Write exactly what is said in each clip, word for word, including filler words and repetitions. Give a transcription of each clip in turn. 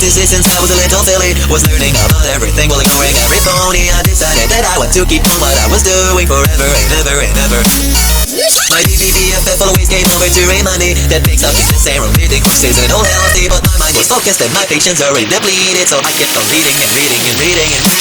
music since I was a little silly. Was learning about everything while ignoring every phony. I decided that I want to keep on what I was doing forever and ever and ever. My B B B F F always came over to remind me that makes up business and reading course isn't all healthy. But my mind was focused and my patience already depleted, so I kept on reading and reading and reading and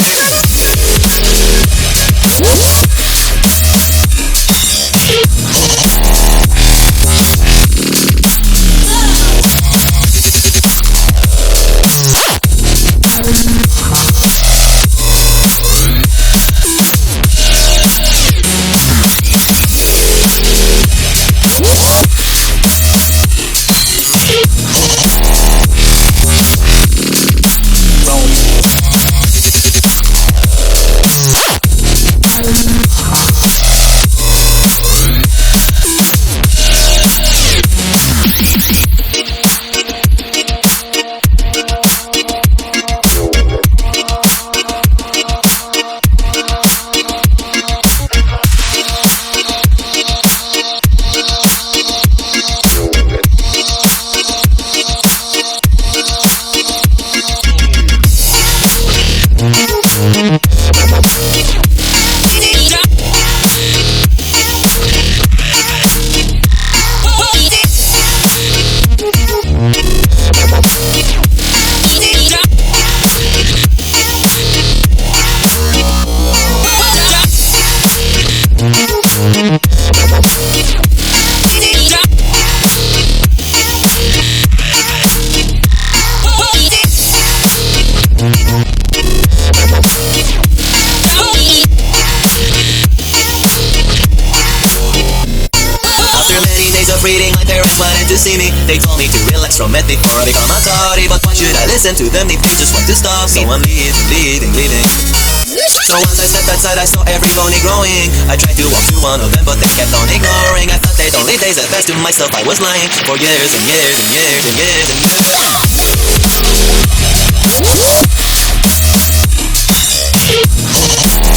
reading, my parents wanted to see me. They told me to relax from it before I become a toddy. But why should I listen to them if they just want to stop me? So I'm leaving, leaving, leaving. So once I stepped outside I saw every pony growing. I tried to walk to one of them but they kept on ignoring. I thought they'd only days at best. To myself I was lying for years and years and years and years and years.